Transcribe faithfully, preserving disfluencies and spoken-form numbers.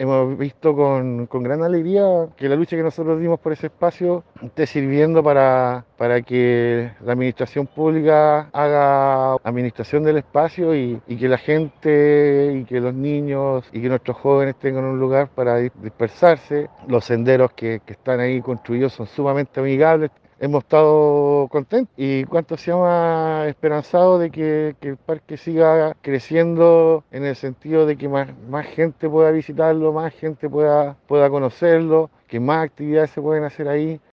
hemos visto con, con gran alegría que la lucha que nosotros dimos por ese espacio esté sirviendo para, para que la administración pública haga administración del espacio y, y que la gente y que los niños y que nuestros jóvenes tengan un lugar para dispersarse. Los senderos que, que están ahí construidos son sumamente amigables. Hemos estado contentos y cuanto sea más esperanzado de que, que el parque siga creciendo en el sentido de que más, más gente pueda visitarlo, más gente pueda, pueda conocerlo, que más actividades se pueden hacer ahí.